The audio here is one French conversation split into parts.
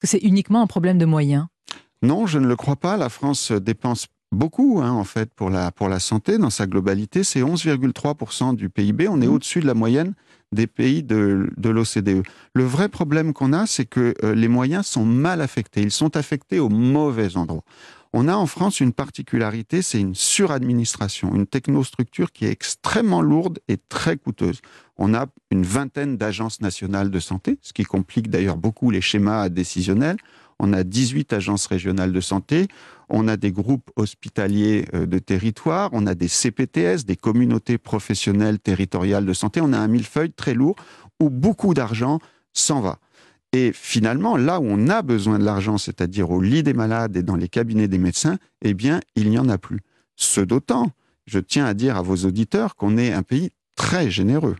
Que c'est uniquement un problème de moyens? Non, je ne le crois pas. La France dépense beaucoup, en fait, pour la santé. Dans sa globalité, c'est 11,3% du PIB. On est au-dessus de la moyenne des pays de l'OCDE. Le vrai problème qu'on a, c'est que les moyens sont mal affectés. Ils sont affectés au mauvais endroit. On a en France une particularité, c'est une suradministration, une technostructure qui est extrêmement lourde et très coûteuse. On a une vingtaine d'agences nationales de santé, ce qui complique d'ailleurs beaucoup les schémas décisionnels. On a 18 agences régionales de santé, on a des groupes hospitaliers de territoire, on a des CPTS, des communautés professionnelles territoriales de santé, on a un millefeuille très lourd où beaucoup d'argent s'en va. Et finalement, là où on a besoin de l'argent, c'est-à-dire au lit des malades et dans les cabinets des médecins, eh bien, il n'y en a plus. Ce d'autant, je tiens à dire à vos auditeurs qu'on est un pays très généreux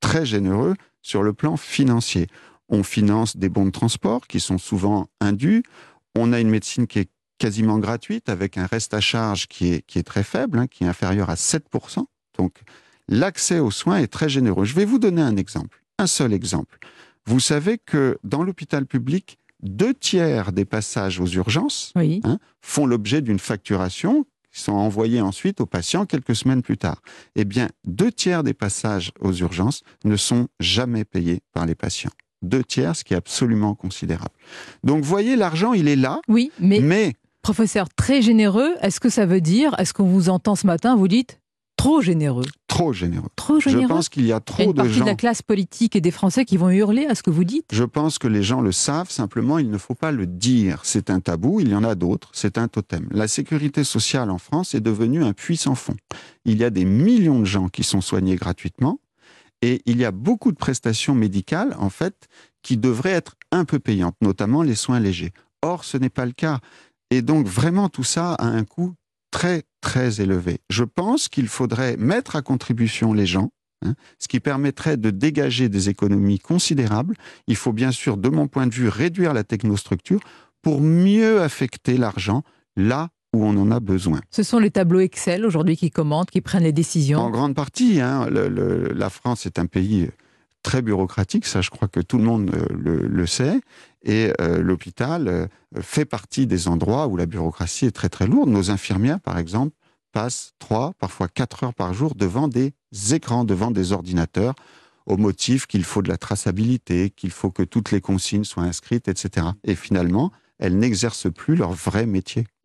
sur le plan financier. On finance des bons de transport qui sont souvent indus. On a une médecine qui est quasiment gratuite avec un reste à charge qui est très faible, qui est inférieur à 7%. Donc, l'accès aux soins est très généreux. Je vais vous donner un exemple, un seul exemple. Vous savez que dans l'hôpital public, 2/3 des passages aux urgences font l'objet d'une facturation qui sont envoyés ensuite aux patients quelques semaines plus tard. Eh bien, 2/3 des passages aux urgences ne sont jamais payés par les patients. 2/3, ce qui est absolument considérable. Donc, vous voyez, l'argent, il est là. Oui, mais professeur, très généreux, est-ce que ça veut dire, est-ce qu'on vous entend ce matin, vous dites trop généreux? Trop généreux. Trop généreux. Je pense qu'il y a trop de gens... Il y a une partie de la classe politique et des Français qui vont hurler à ce que vous dites. Je pense que les gens le savent, simplement il ne faut pas le dire. C'est un tabou, il y en a d'autres, c'est un totem. La sécurité sociale en France est devenue un puits sans fond. Il y a des millions de gens qui sont soignés gratuitement et il y a beaucoup de prestations médicales, en fait, qui devraient être un peu payantes, notamment les soins légers. Or, ce n'est pas le cas. Et donc, vraiment, tout ça a un coût très, très élevé. Je pense qu'il faudrait mettre à contribution les gens, ce qui permettrait de dégager des économies considérables. Il faut bien sûr, de mon point de vue, réduire la technostructure pour mieux affecter l'argent là où on en a besoin. Ce sont les tableaux Excel aujourd'hui qui commentent, qui prennent les décisions. En grande partie, la France est un pays très bureaucratique, ça je crois que tout le monde le sait, et l'hôpital fait partie des endroits où la bureaucratie est très très lourde. Nos infirmières, par exemple, passent 3, parfois 4 heures par jour devant des écrans, devant des ordinateurs, au motif qu'il faut de la traçabilité, qu'il faut que toutes les consignes soient inscrites, etc. Et finalement, elles n'exercent plus leur vrai métier.